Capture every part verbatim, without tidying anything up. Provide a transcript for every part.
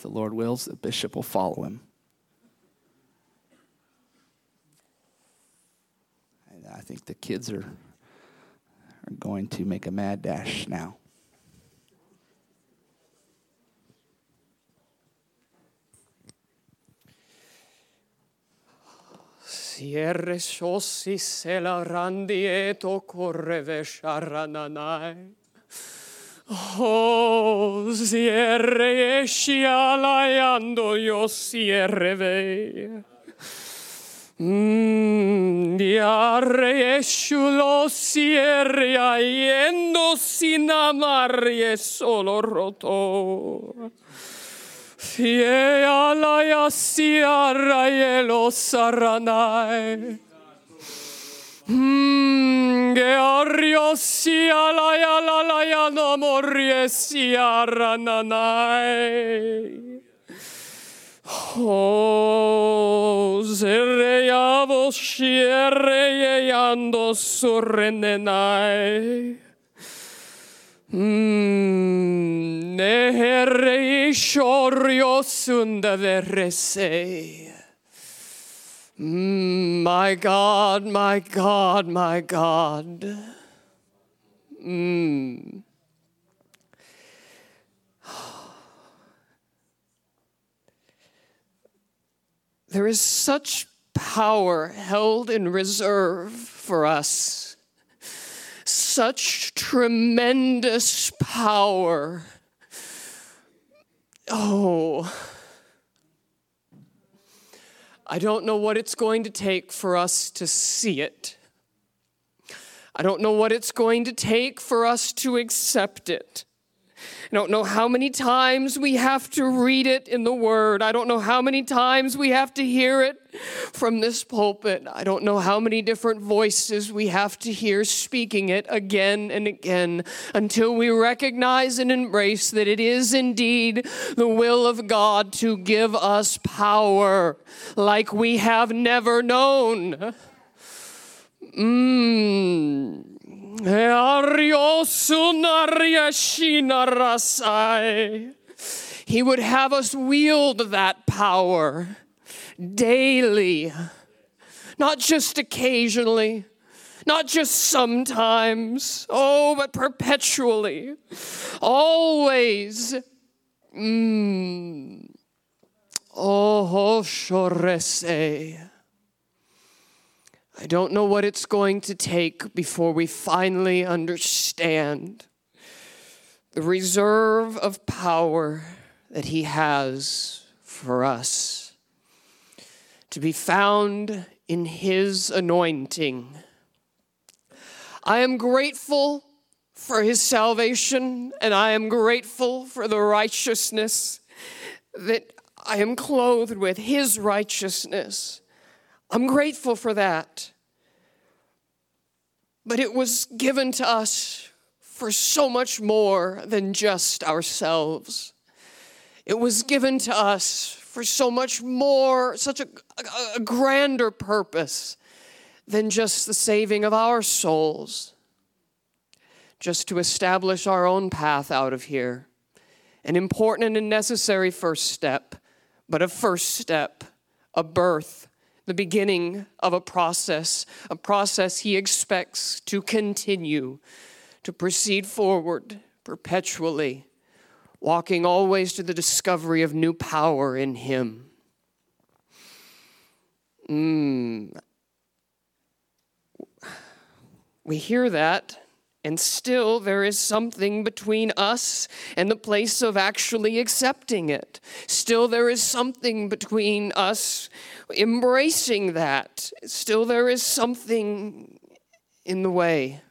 If the Lord wills, the bishop will follow him. And I think the kids are, are going to make a mad dash now. Sierre sossi se la randieto correve sharananai. Oh, sierre esci alaiando io sierre vei. Mm, diarre esciulo sierre aiendo sinamarrie solo roto. Fie alaya siarra yelo saranai. Hmm, geario sialaya lalaya no morie siarra nanai. Oh, sereavo sierre yando surrenenai. Hmm, neherre ishorio sunda verresei. Mm, my God, my God, my God. Mm. There is such power held in reserve for us. Such tremendous power. Oh, I don't know what it's going to take for us to see it. I don't know what it's going to take for us to accept it. I don't know how many times we have to read it in the Word. I don't know how many times we have to hear it from this pulpit. I don't know how many different voices we have to hear speaking it again and again until we recognize and embrace that it is indeed the will of God to give us power like we have never known. Mmm. He would have us wield that power daily, not just occasionally, not just sometimes, oh, but perpetually, always. Mm. Oh, shorese. I don't know what it's going to take before we finally understand the reserve of power that He has for us, to be found in His anointing. I am grateful for His salvation, and I am grateful for the righteousness that I am clothed with, His righteousness. I'm grateful for that. But it was given to us for so much more than just ourselves. It was given to us for so much more, such a, a, a grander purpose than just the saving of our souls. Just to establish our own path out of here. An important and necessary first step, but a first step, a birth. The beginning of a process, a process He expects to continue, to proceed forward perpetually, walking always to the discovery of new power in Him. Mm. We hear that, and still there is something between us and the place of actually accepting it. Still there is something between us embracing that. Still there is something in the way.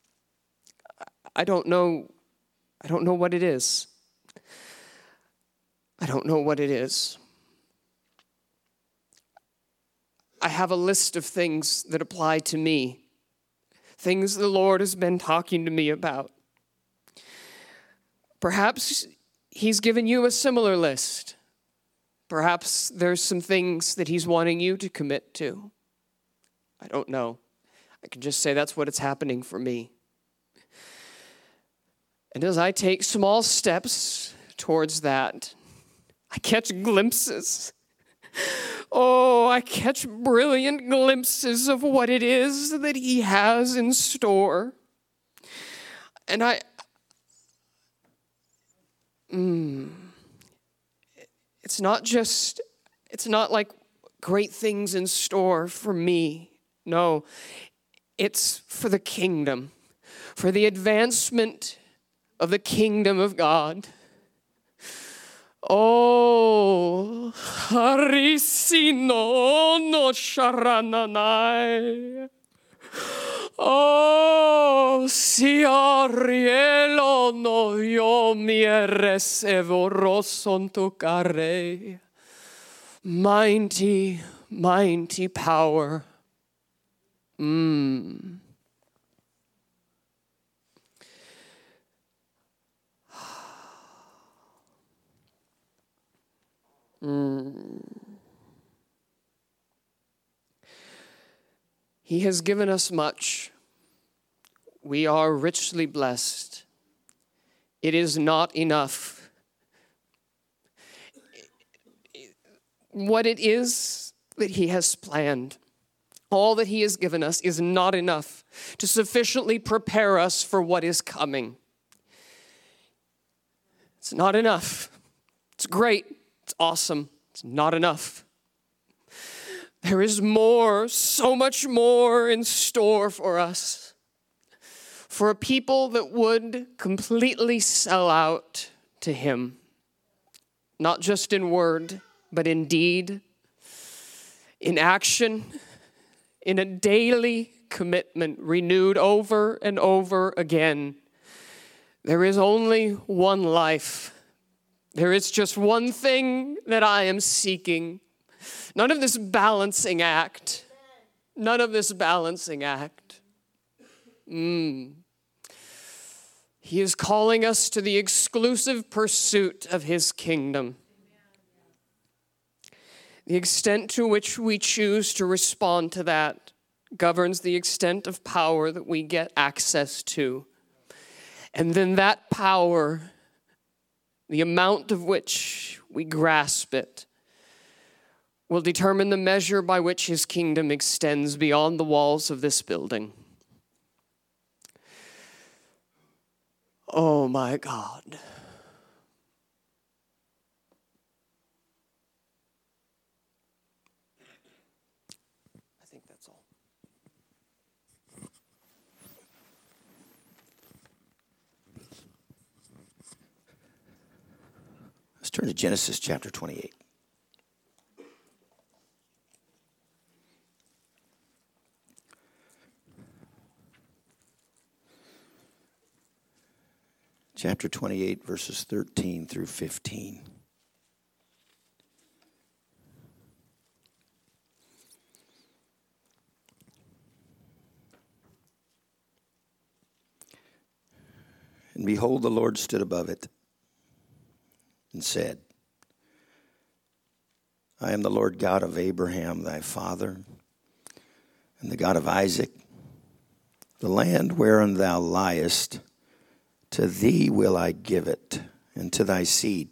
I don't know. I don't know what it is. I don't know what it is. I have a list of things that apply to me. Things the Lord has been talking to me about. Perhaps He's given you a similar list. Perhaps there's some things that He's wanting you to commit to. I don't know. I can just say that's what it's happening for me. And as I take small steps towards that, I catch glimpses. Oh, I catch brilliant glimpses of what it is that he has in store. And I, mm, it's not just, it's not like great things in store for me. No, it's for the kingdom, for the advancement of the kingdom of God. Oh, harisino no sharananai. Oh, siarielo no yo mieres evoroson tocare. Mighty, mighty power. Mm. Mm. He has given us much. We are richly blessed. It is not enough. What it is that he has planned, all that he has given us, is not enough to sufficiently prepare us for what is coming. It's not enough. It's great. It's awesome. It's not enough. There is more, so much more in store for us. For a people that would completely sell out to him. Not just in word, but in deed, in action, in a daily commitment renewed over and over again. There is only one life. There is just one thing that I am seeking. None of this balancing act. None of this balancing act. Mm. He is calling us to the exclusive pursuit of his kingdom. The extent to which we choose to respond to that governs the extent of power that we get access to. And then that power, the amount of which we grasp it, will determine the measure by which his kingdom extends beyond the walls of this building. Oh my God. I think that's all. Let's turn to Genesis chapter twenty-eight. Chapter twenty-eight, verses thirteen through fifteen. And behold, the Lord stood above it and said, I am the Lord God of Abraham, thy father, and the God of Isaac. The land wherein thou liest, to thee will I give it, and to thy seed.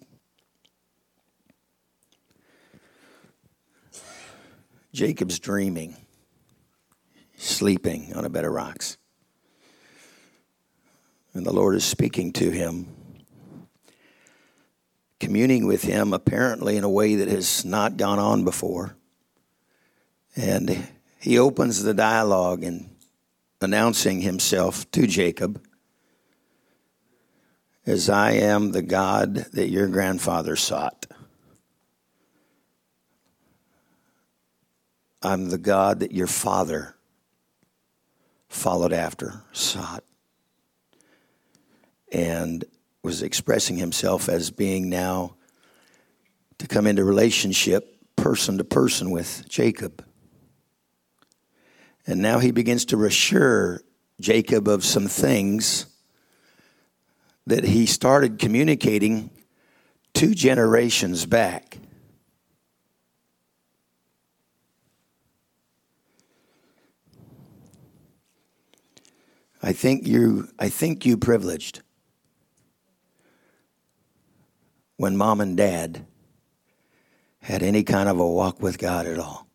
Jacob's dreaming, sleeping on a bed of rocks. And the Lord is speaking to him, communing with him apparently in a way that has not gone on before. And he opens the dialogue in announcing himself to Jacob as I am the God that your grandfather sought. I'm the God that your father followed after, sought, and was expressing himself as being now to come into relationship person to person with Jacob. And now he begins to assure Jacob of some things that he started communicating two generations back. I think you I think you privileged when mom and dad had any kind of a walk with God at all.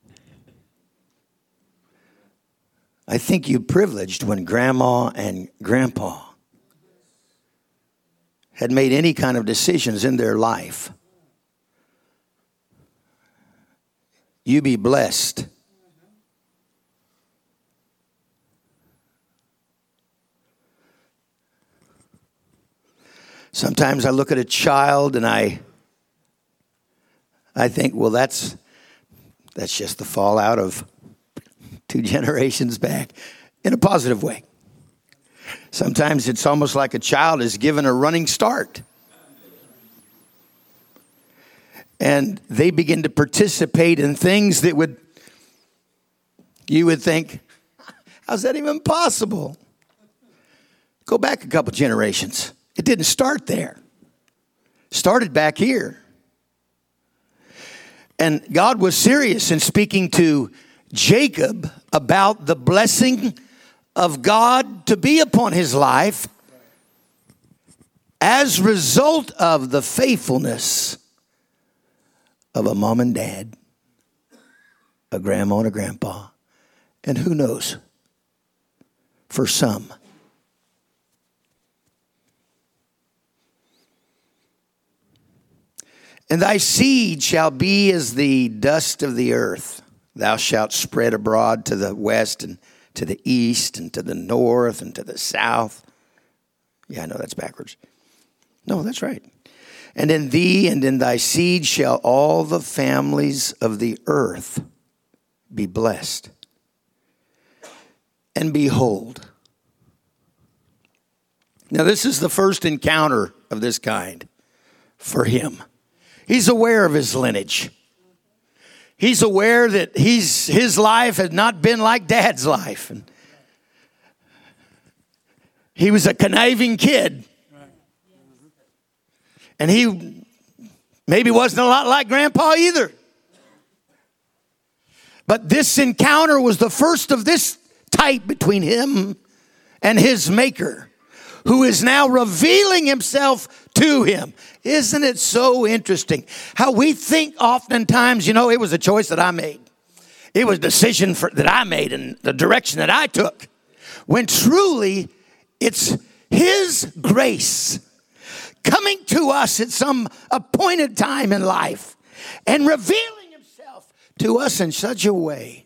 I think you privileged when grandma and grandpa had made any kind of decisions in their life. You be blessed. Sometimes I look at a child and I I think, well, that's that's just the fallout of two generations back in a positive way. Sometimes it's almost like a child is given a running start. And they begin to participate in things that would, you would think, how's that even possible? Go back a couple generations. It didn't start there. It started back here. And God was serious in speaking to Jacob about the blessing of God to be upon his life as a result of the faithfulness of a mom and dad, a grandma and a grandpa, and who knows, for some, and thy seed shall be as the dust of the earth. Thou shalt spread abroad to the west and to the east and to the north and to the south. Yeah, I know that's backwards. No, that's right. And in thee and in thy seed shall all the families of the earth be blessed. And behold. Now this is the first encounter of this kind for him. He's aware of his lineage. He's aware that he's, his life has not been like Dad's life. And he was a conniving kid. And he maybe wasn't a lot like Grandpa either. But this encounter was the first of this type between him and his Maker, who is now revealing himself to him. Isn't it so interesting how we think oftentimes, you know, it was a choice that I made. It was a decision for, that I made and the direction that I took. When truly it's his grace coming to us at some appointed time in life and revealing himself to us in such a way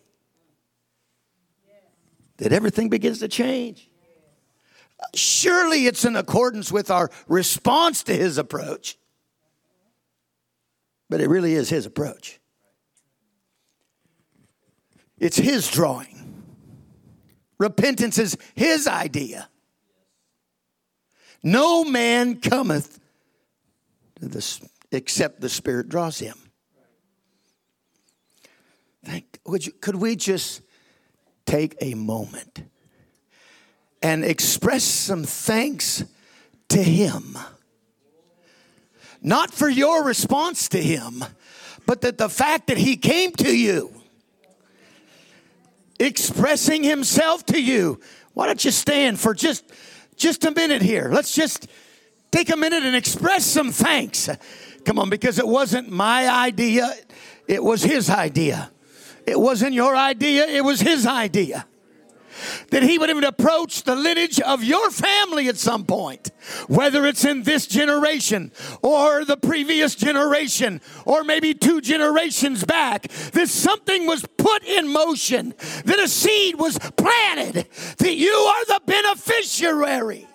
that everything begins to change. Surely it's in accordance with our response to his approach. But it really is his approach. It's his drawing. Repentance is his idea. No man cometh to this except the Spirit draws him. Thank, would you, could we just take a moment and express some thanks to him? Not for your response to him, but that the fact that he came to you, expressing himself to you. Why don't you stand for just, just a minute here? Let's just take a minute and express some thanks. Come on, because it wasn't my idea. It was his idea. It wasn't your idea. It was his idea. That he would even approach the lineage of your family at some point, whether it's in this generation or the previous generation or maybe two generations back, that something was put in motion, that a seed was planted, that you are the beneficiary.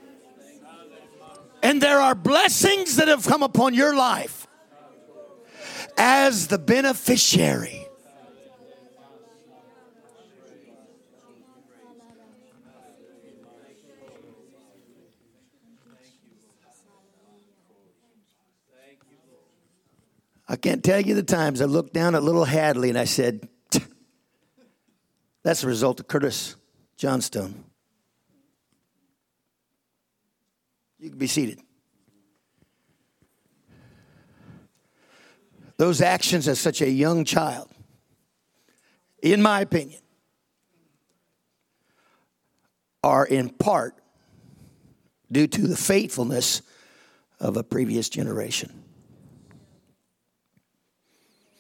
And there are blessings that have come upon your life as the beneficiary. I can't tell you the times I looked down at little Hadley and I said, that's the result of Curtis Johnstone. You can be seated. Those actions as such a young child, in my opinion, are in part due to the faithfulness of a previous generation.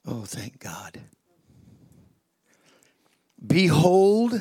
Oh, thank God. Behold,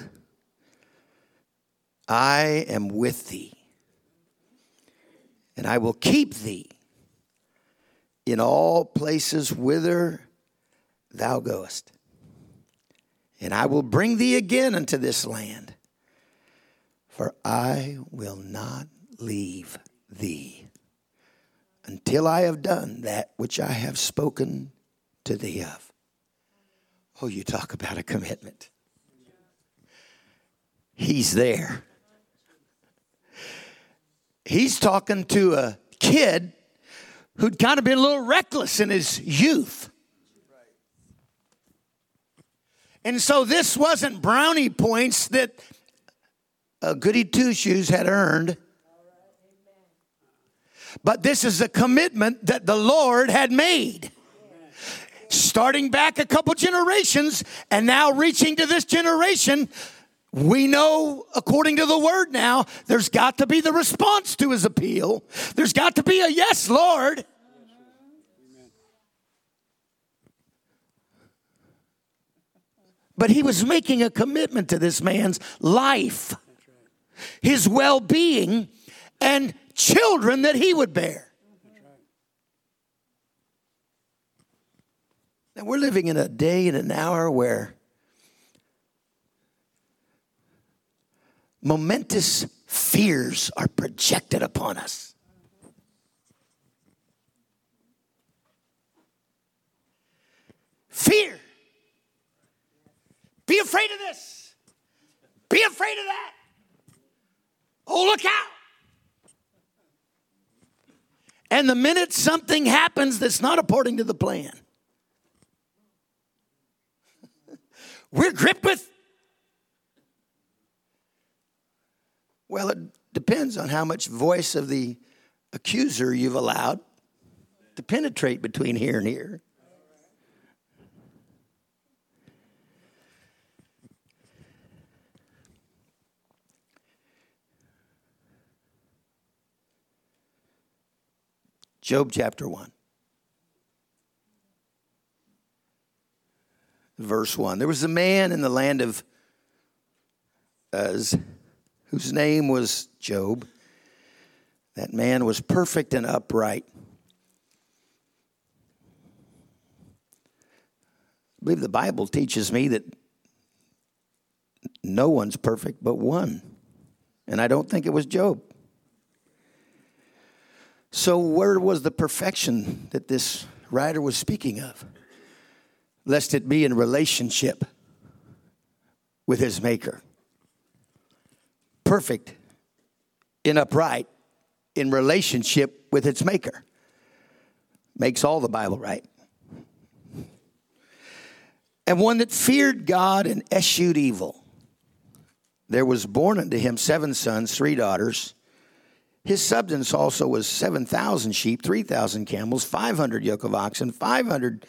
I am with thee, and I will keep thee in all places whither thou goest. And I will bring thee again unto this land, for I will not leave thee until I have done that which I have spoken to thee of. Oh, you talk about a commitment. He's there. He's talking to a kid who'd kind of been a little reckless in his youth. And so this wasn't brownie points that uh, Goody Two-Shoes had earned. But this is a commitment that the Lord had made. Starting back a couple generations and now reaching to this generation, we know, according to the word now, there's got to be the response to his appeal. There's got to be a yes, Lord. But he was making a commitment to this man's life, his well-being, and children that he would bear. Now, we're living in a day and an hour where momentous fears are projected upon us. Fear. Be afraid of this. Be afraid of that. Oh, look out. And the minute something happens that's not according to the plan, we're gripped with, well, it depends on how much voice of the accuser you've allowed to penetrate between here and here. Job chapter one. Verse one. There was a man in the land of Uz, whose name was Job. That man was perfect and upright. I believe the Bible teaches me that no one's perfect but one. And I don't think it was Job. So where was the perfection that this writer was speaking of? Lest it be in relationship with his maker. Perfect and upright in relationship with its maker. Makes all the Bible right. And one that feared God and eschewed evil. There was born unto him seven sons, three daughters. His substance also was seven thousand sheep, three thousand camels, five hundred yoke of oxen, five hundred,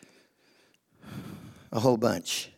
a whole bunch.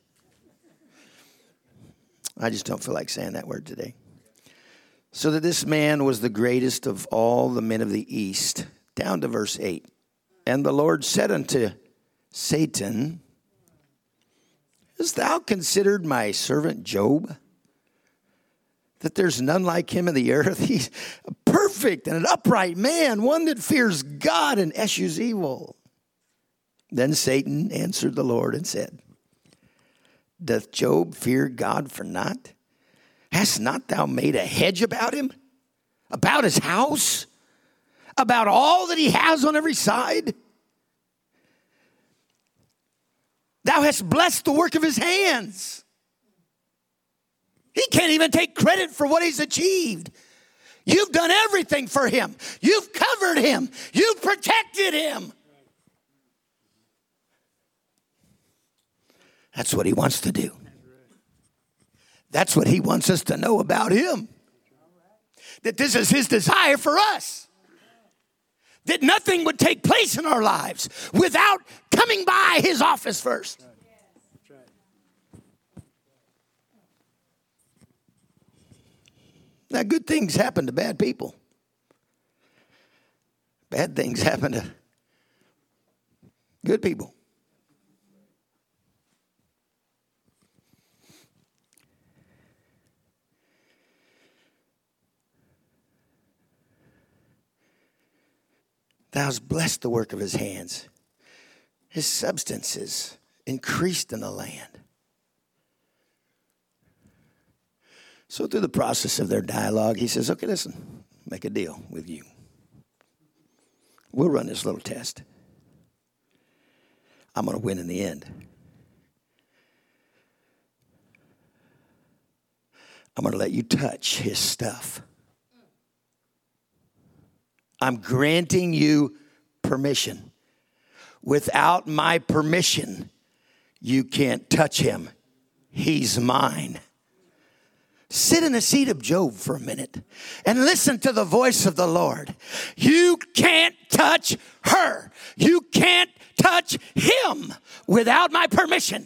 I just don't feel like saying that word today. So that this man was the greatest of all the men of the east. Down to verse eight. And the Lord said unto Satan, hast thou considered my servant Job? That there's none like him in the earth. He's a perfect and an upright man, one that fears God and eschews evil. Then Satan answered the Lord and said, doth Job fear God for naught? Hast not thou made a hedge about him? About his house? About all that he has on every side? Thou hast blessed the work of his hands. He can't even take credit for what he's achieved. You've done everything for him. You've covered him. You've protected him. That's what he wants to do. That's what he wants us to know about him. That this is his desire for us. That nothing would take place in our lives without coming by his office first. Now, good things happen to bad people. Bad things happen to good people. Thou hast blessed the work of his hands. His substance is increased in the land. So through the process of their dialogue, he says, okay, listen, make a deal with you. We'll run this little test. I'm going to win in the end. I'm going to let you touch his stuff. I'm granting you permission. Without my permission, you can't touch him. He's mine. Sit in the seat of Job for a minute and listen to the voice of the Lord. You can't touch her. You can't touch him without my permission.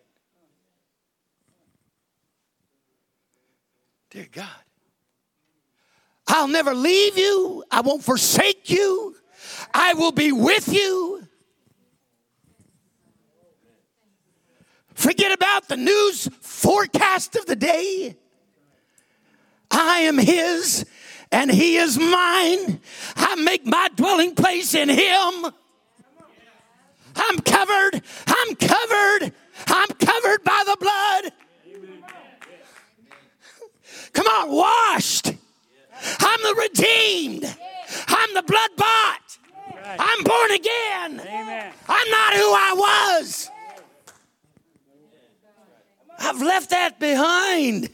Dear God, I'll never leave you. I won't forsake you. I will be with you. Forget about the news forecast of the day. I am his and he is mine. I make my dwelling place in him. I'm covered. I'm covered. I'm covered by the blood. Come on, washed. I'm the redeemed. I'm the blood bought. I'm born again. I'm not who I was. I've left that behind.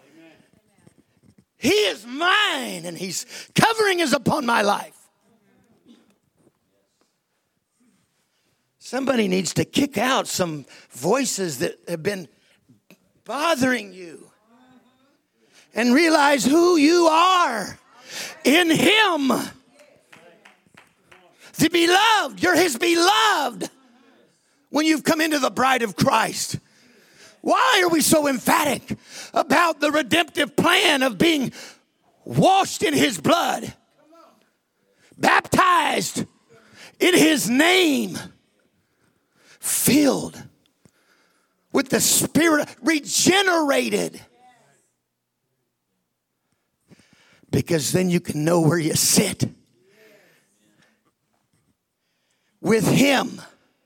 He is mine, and his covering is upon my life. Somebody needs to kick out some voices that have been bothering you and realize who you are in him. The beloved, you're his beloved when you've come into the bride of Christ. Why are we so emphatic about the redemptive plan of being washed in his blood, baptized in his name, filled with the Spirit, regenerated? Because then you can know where you sit with him.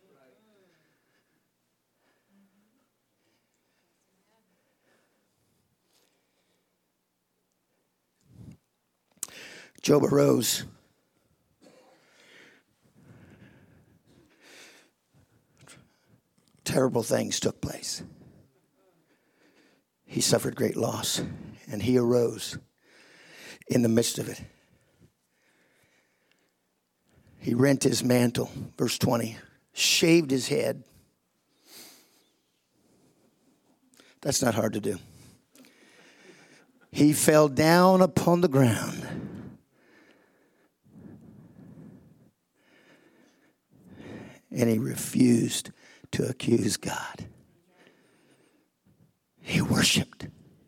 Job arose. Terrible things took place. He suffered great loss, and he arose in the midst of it. He rent his mantle, verse twenty, shaved his head. That's not hard to do. He fell down upon the ground. And he refused to accuse God. He worshiped.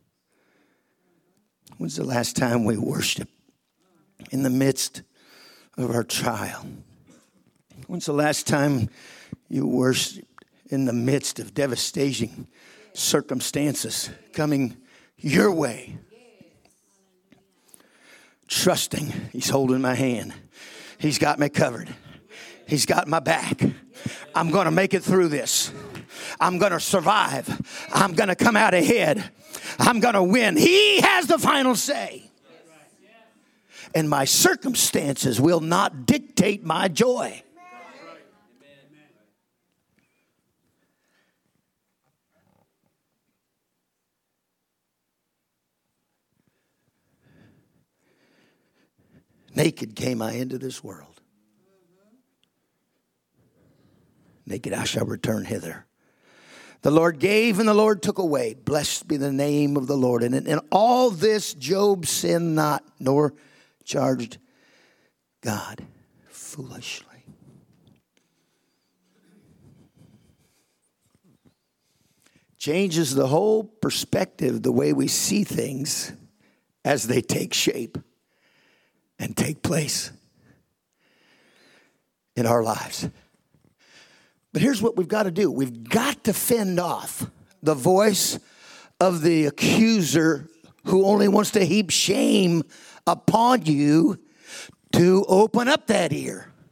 When's the last time we worshiped in the midst of our trial? When's the last time you worshiped in the midst of devastating circumstances coming your way? Trusting he's holding my hand. He's got me covered. He's got my back. I'm going to make it through this. I'm going to survive. I'm going to come out ahead. I'm going to win. He has the final say. And my circumstances will not dictate my joy. Naked came I into this world. Naked I shall return hither. The Lord gave and the Lord took away. Blessed be the name of the Lord. And in all this Job sinned not, nor charged God foolishly. Changes the whole perspective, the way we see things as they take shape and take place in our lives. But here's what we've got to do. We've got to fend off the voice of the accuser who only wants to heap shame upon you, to open up that ear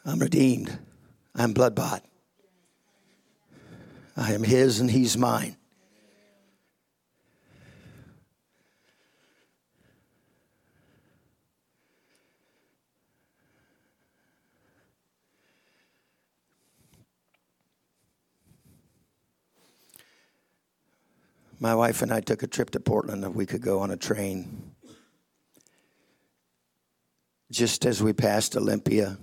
I'm redeemed. I'm blood bought. I am his and he's mine. My wife and I took a trip to Portland a week ago on a train. Just as we passed Olympia,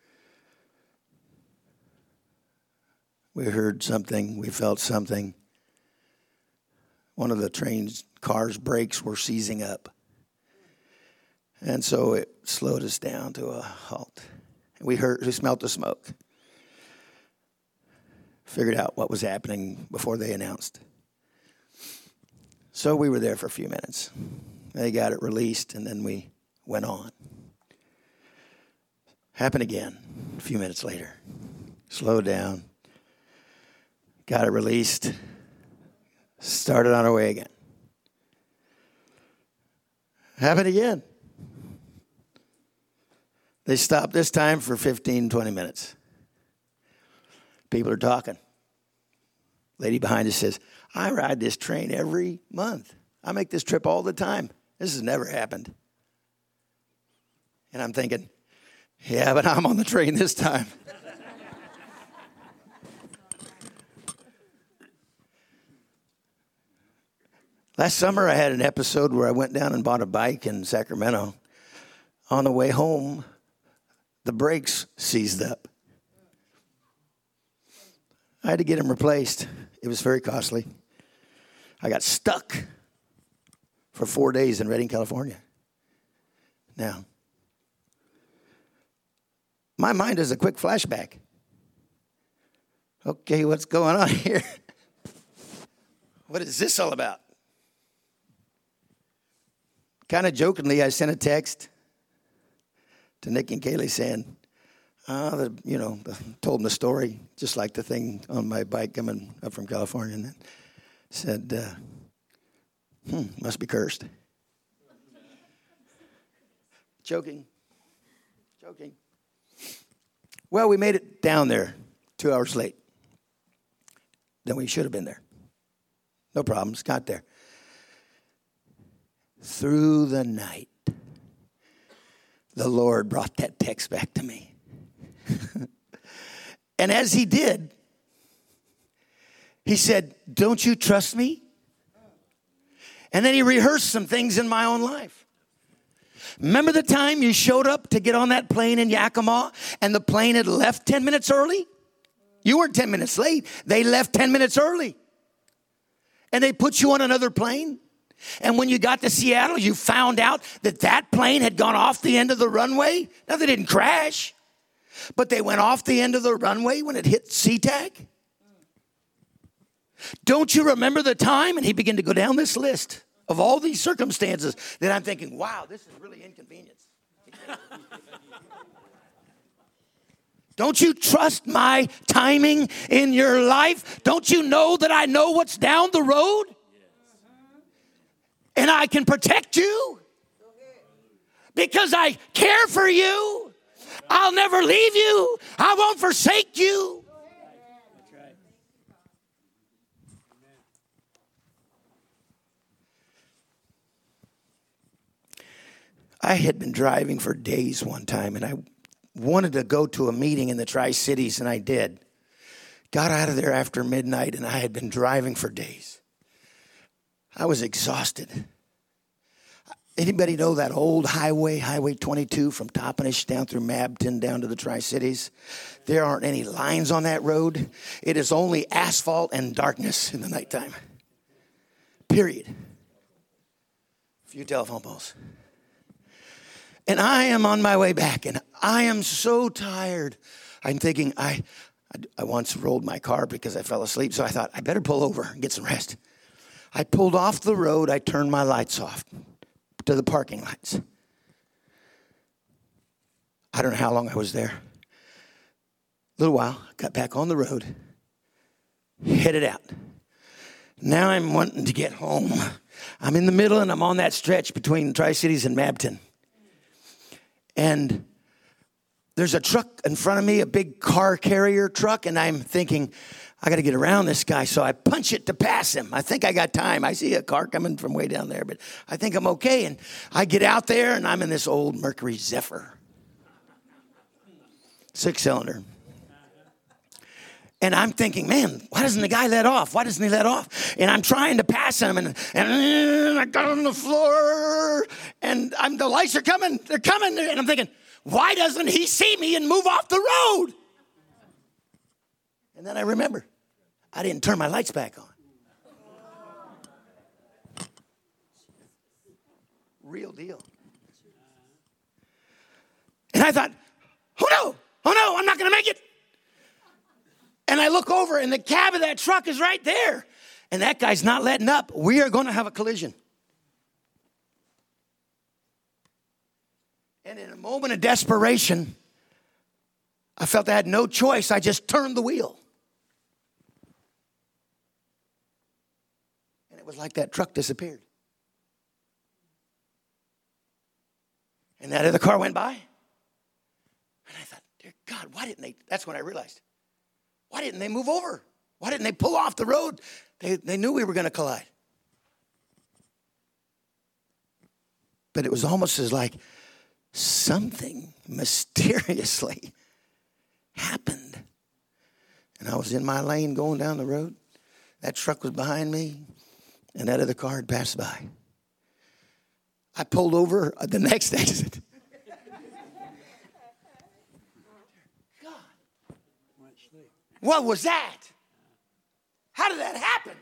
we heard something, we felt something. One of the train's car's brakes were seizing up. And so it slowed us down to a halt. We heard, we smelt the smoke. Figured out what was happening before they announced. So we were there for a few minutes. They got it released, and then we went on. Happened again a few minutes later. Slowed down. Got it released. Started on our way again. Happened again. They stopped this time for fifteen, twenty minutes. People are talking. Lady behind us says, I ride this train every month. I make this trip all the time. This has never happened. And I'm thinking, yeah, but I'm on the train this time. Last summer, I had an episode where I went down and bought a bike in Sacramento. On the way home, the brakes seized up. I had to get them replaced. It was very costly. I got stuck for four days in Redding, California. Now, my mind is a quick flashback. Okay, what's going on here? What is this all about? Kind of jokingly, I sent a text to Nick and Kaylee saying, uh, the, you know, told them the story, just like the thing on my bike coming up from California. And then said, uh, hmm, must be cursed. Joking. Joking. Well, we made it down there two hours late. Then we should have been there. No problems. Got there. Through the night, the Lord brought that text back to me. And as he did, he said, don't you trust me? And then he rehearsed some things in my own life. Remember the time you showed up to get on that plane in Yakima and the plane had left ten minutes early? You weren't ten minutes late. They left ten minutes early. And they put you on another plane. And when you got to Seattle, you found out that that plane had gone off the end of the runway. Now, they didn't crash, but they went off the end of the runway when it hit SeaTac. Don't you remember the time? And he began to go down this list of all these circumstances that I'm thinking, wow, this is really inconvenience. Don't you trust my timing in your life? Don't you know that I know what's down the road? And I can protect you because I care for you. I'll never leave you. I won't forsake you. That's right. I had been driving for days one time, and I wanted to go to a meeting in the Tri-Cities, and I did. Got out of there after midnight, and I had been driving for days. I was exhausted. Anybody know that old highway, Highway twenty-two from Toppenish down through Mabton down to the Tri-Cities? There aren't any lines on that road. It is only asphalt and darkness in the nighttime. Period. A few telephone poles. And I am on my way back, and I am so tired. I'm thinking, I, I, I once rolled my car because I fell asleep, so I thought, I better pull over and get some rest. I pulled off the road. I turned my lights off to the parking lights. I don't know how long I was there. A little while, got back on the road, headed out. Now I'm wanting to get home. I'm in the middle, and I'm on that stretch between Tri-Cities and Mabton. And there's a truck in front of me, a big car carrier truck, and I'm thinking, I got to get around this guy, so I punch it to pass him. I think I got time. I see a car coming from way down there, but I think I'm okay. And I get out there, and I'm in this old Mercury Zephyr, six-cylinder. And I'm thinking, man, why doesn't the guy let off? Why doesn't he let off? And I'm trying to pass him, and, and I got on the floor, and I'm, the lights are coming. They're coming. And I'm thinking, why doesn't he see me and move off the road? And then I remember, I didn't turn my lights back on. Real deal. And I thought, oh no, oh no, I'm not going to make it. And I look over, and the cab of that truck is right there. And that guy's not letting up. We are going to have a collision. And in a moment of desperation, I felt I had no choice. I just turned the wheel. And it was like that truck disappeared. And that other car went by. And I thought, dear God, why didn't they? That's when I realized. Why didn't they move over? Why didn't they pull off the road? They, they knew we were going to collide. But it was almost as like something mysteriously happened. And I was in my lane going down the road. That truck was behind me, and that other car had passed by. I pulled over at the next exit. What was that? How did that happen?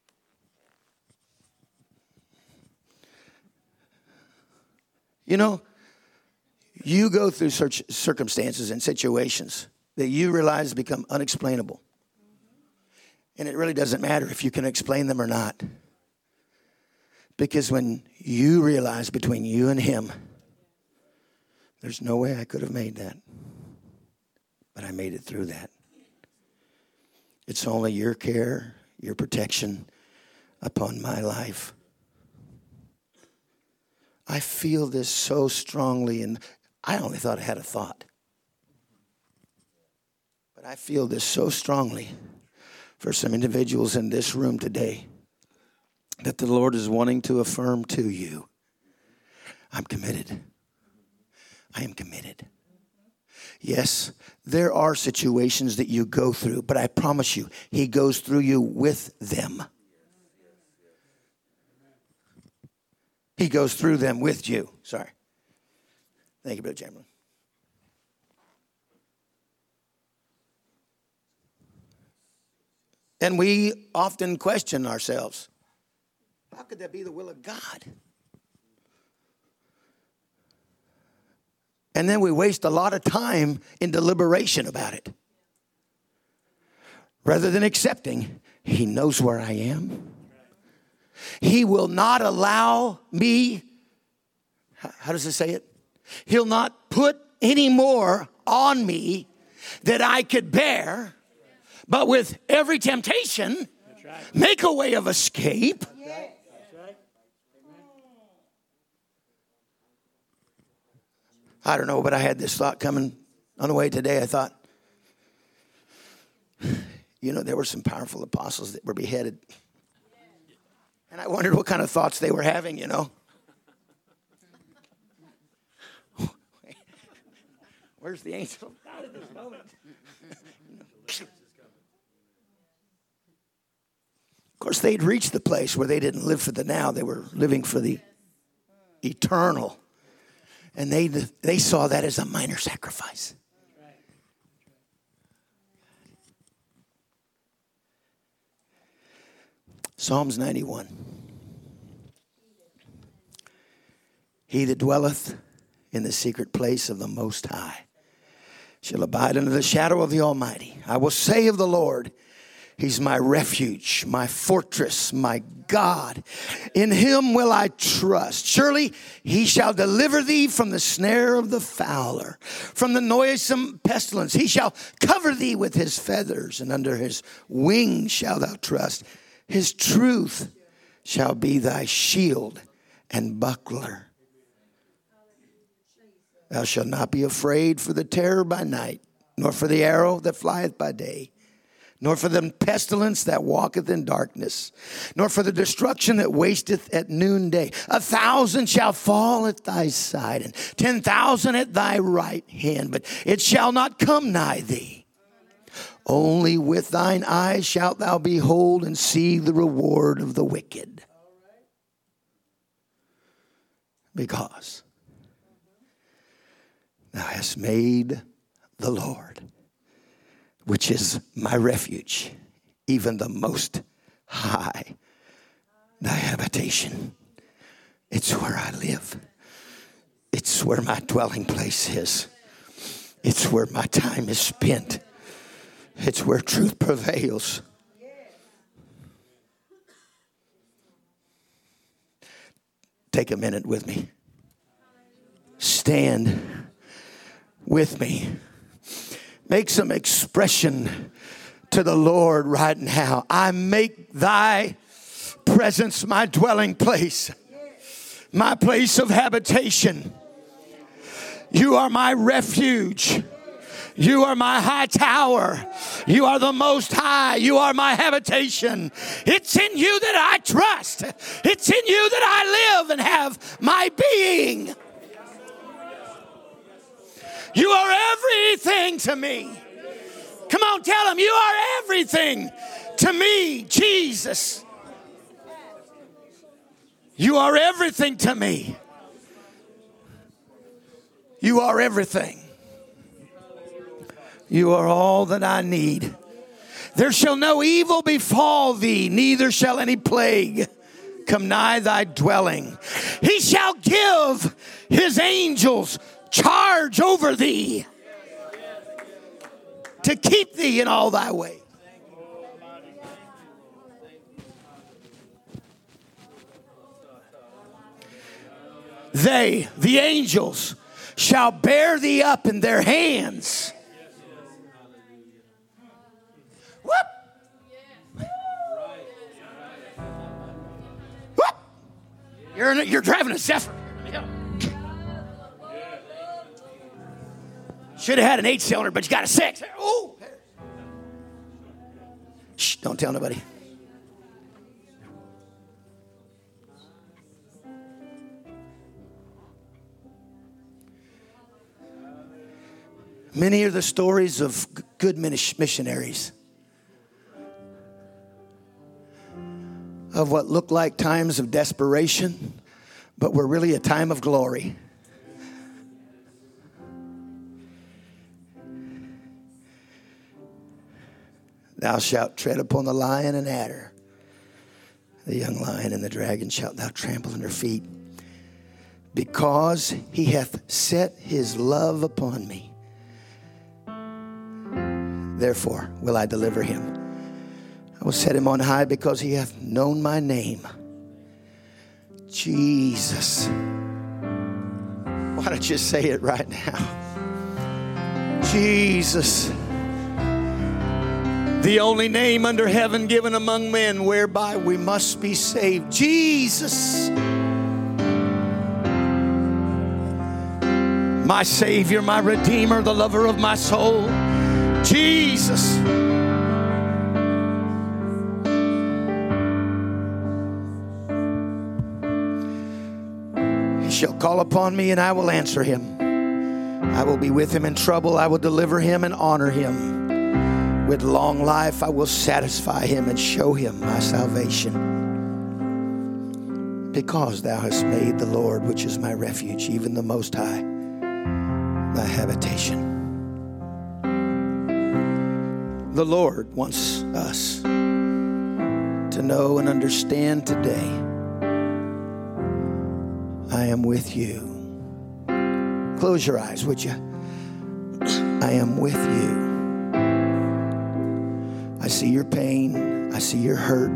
You know, you go through circumstances and situations that you realize become unexplainable. And it really doesn't matter if you can explain them or not. Because when you realize between you and him, there's no way I could have made that. But I made it through that. It's only your care, your protection upon my life. I feel this so strongly, and I only thought I had a thought. But I feel this so strongly for some individuals in this room today that the Lord is wanting to affirm to you. I'm committed. I am committed. Yes, there are situations that you go through, but I promise you, he goes through you with them. He goes through them with you. Sorry. Thank you, Brother Chamberlain. And we often question ourselves. How could that be the will of God? And then we waste a lot of time in deliberation about it. Rather than accepting, he knows where I am. He will not allow me, how does it say it? He'll not put any more on me that I could bear, but with every temptation, make a way of escape. I don't know, but I had this thought coming on the way today. I thought, you know, there were some powerful apostles that were beheaded. And I wondered what kind of thoughts they were having, you know. Where's the angel of God at this moment? Of course, they'd reached the place where they didn't live for the now. They were living for the eternal. And they they saw that as a minor sacrifice. Psalms ninety-one. He that dwelleth in the secret place of the Most High shall abide under the shadow of the Almighty. I will say of the Lord, he's my refuge, my fortress, my God. In him will I trust. Surely he shall deliver thee from the snare of the fowler, from the noisome pestilence. He shall cover thee with his feathers, and under his wings shalt thou trust. His truth shall be thy shield and buckler. Thou shalt not be afraid for the terror by night, nor for the arrow that flieth by day, nor for the pestilence that walketh in darkness, nor for the destruction that wasteth at noonday. A thousand shall fall at thy side, and ten thousand at thy right hand, but it shall not come nigh thee. Only with thine eyes shalt thou behold and see the reward of the wicked. Because thou hast made the Lord, which is my refuge, even the Most High, thy habitation. It's where I live. It's where my dwelling place is. It's where my time is spent. It's where truth prevails. Take a minute with me. Stand with me. Make some expression to the Lord right now. I make thy presence my dwelling place, my place of habitation. You are my refuge. You are my high tower. You are the Most High. You are my habitation. It's in you that I trust. It's in you that I live and have my being. You are everything to me. Come on, tell him you are everything to me, Jesus. You are everything to me. You are everything. You are all that I need. There shall no evil befall thee, neither shall any plague come nigh thy dwelling. He shall give his angels charge over thee to keep thee in all thy ways. They, the angels, shall bear thee up in their hands. Whoop. Whoop. You're, you're driving a Zephyr. Should have had an eight cylinder, but you got a six. Ooh. Shh, don't tell nobody. Many are the stories of good missionaries, of what looked like times of desperation, but were really a time of glory. Thou shalt tread upon the lion and adder. The young lion and the dragon shalt thou trample under feet. Because he hath set his love upon me, therefore will I deliver him. I will set him on high because he hath known my name. Jesus. Why don't you say it right now? Jesus. The only name under heaven given among men whereby we must be saved. Jesus. My Savior, my Redeemer, the lover of my soul. Jesus. He shall call upon me and I will answer him. I will be with him in trouble. I will deliver him and honor him. With long life I will satisfy him and show him my salvation. Because thou hast made the Lord, which is my refuge, even the Most High, thy habitation. The Lord wants us to know and understand today, I am with you. Close your eyes, would you? I am with you. I see your pain. I see your hurt.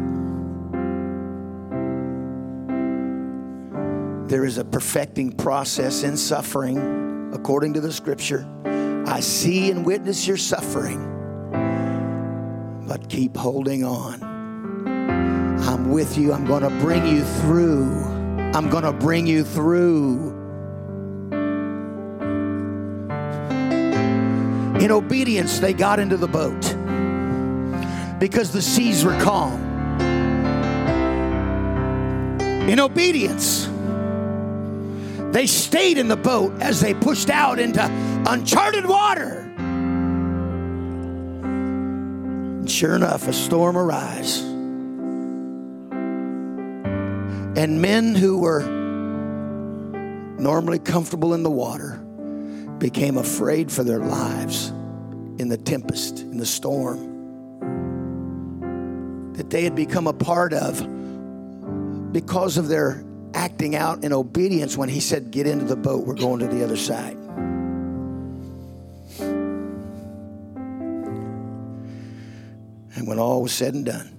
There is a perfecting process in suffering, according to the scripture. I see and witness your suffering, but keep holding on. I'm with you. I'm going to bring you through. I'm going to bring you through. In obedience, they got into the boat because the seas were calm. In obedience, they stayed in the boat as they pushed out into uncharted water. And sure enough, a storm arose. And men who were normally comfortable in the water became afraid for their lives in the tempest, in the storm that they had become a part of because of their acting out in obedience when he said, get into the boat, we're going to the other side. And when all was said and done,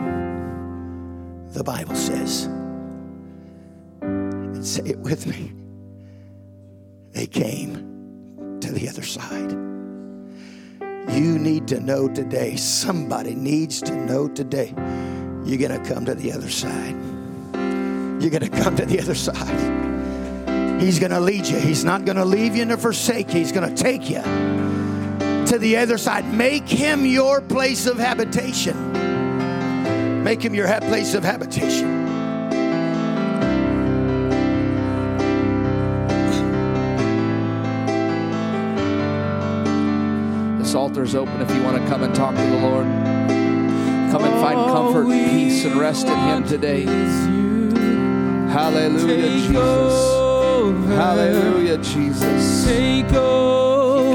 the Bible says, and say it with me, they came to the other side. You need to know today, somebody needs to know today, you're going to come to the other side. You're going to come to the other side. He's going to lead you. He's not going to leave you nor forsake you. He's going to take you to the other side. Make him your place of habitation. Make him your ha- place of habitation. This altar is open if you want to come and talk to the Lord. Come and find comfort, peace, and rest in him today. Hallelujah, Jesus. Hallelujah, Jesus. Take over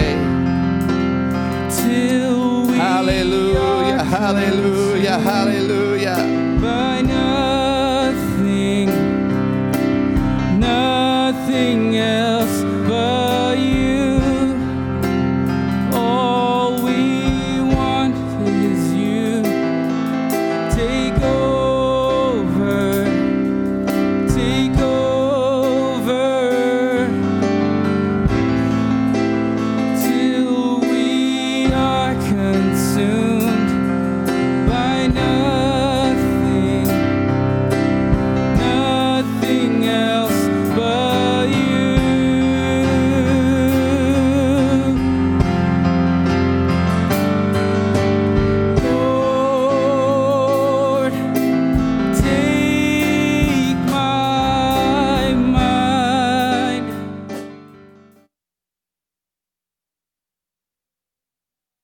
till we hallelujah, hallelujah, hallelujah.